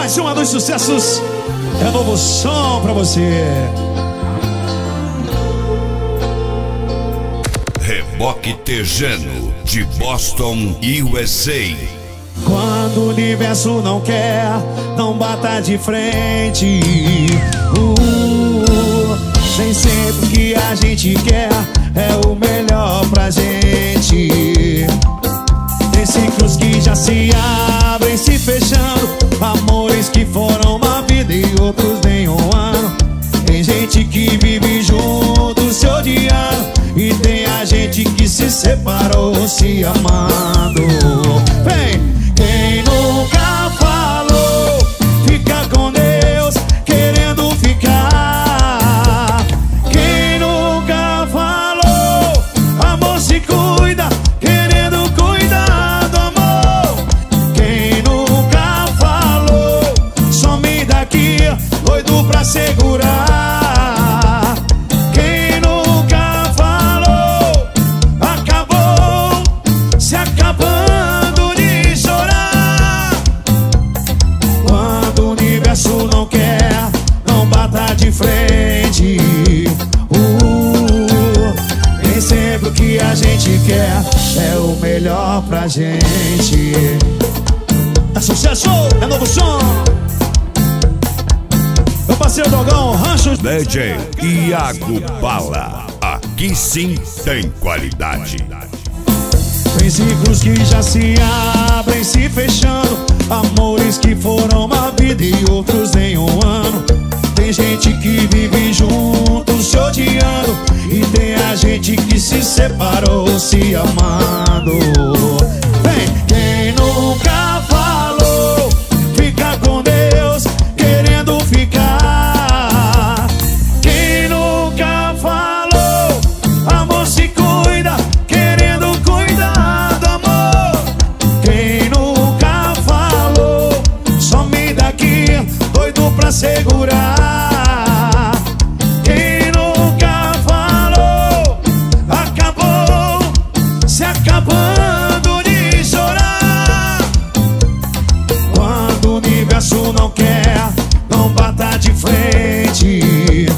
Mais uma dos sucessos. É novo som pra você. Reboque Tejano, de Boston, USA. Quando o universo não quer, não bata de frente. Nem sempre o que a gente quer é o melhor pra gente. Tem ciclos que já se abrem, se fechando, amores que foram uma vida e outros nem um ano. Tem gente que vive junto se odiando, e tem a gente que se separou se amando. Vem! Quem nunca falou, fica com Deus, querendo ficar. Quem nunca falou, amor se cuida, querendo cuidar do amor. Quem nunca falou, some daqui, doido pra segurar. Quem nunca falou, acabou se acabando. Não quer, não bata de frente. Nem sempre o que a gente quer é o melhor pra gente. É sucesso, é novo som. Meu parceiro Dogão, Ranchos DJ Iago Bala. Aqui sim tem qualidade. Tem ciclos que já se abrem, se fechando, amores que foram uma vida e outros em um ano. Tem gente que vive junto se odiando, e tem a gente que se separou se amando. Vem! Quem nunca falou, fica com Deus, querendo ficar. Quem nunca falou, amor se cuida, querendo cuidar do amor. Quem nunca falou, some daqui, doido pra segurar. Quem nunca falou, acabou se acabando de chorar. Quando o universo não quer, não bata de frente.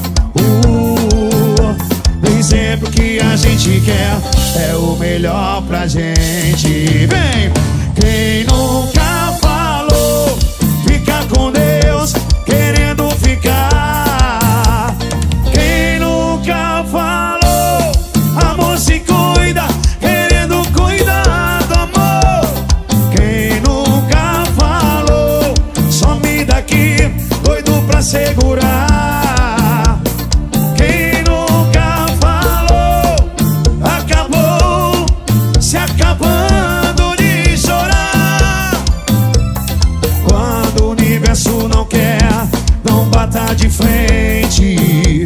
Nem sempre o que a gente quer é o melhor pra gente. Vem! Quem nunca falou, fica com Deus, querendo ficar. Quem nunca falou, amor se cuida, querendo cuidar do amor. Quem nunca falou, some daqui, doido pra segurar. Quem nunca falou, acabou se acabando de chorar. Quando o universo não quer, não bata de frente.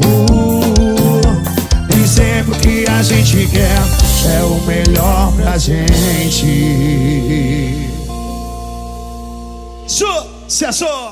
Nem sempre o que a gente quer é o melhor pra gente. Sucesso!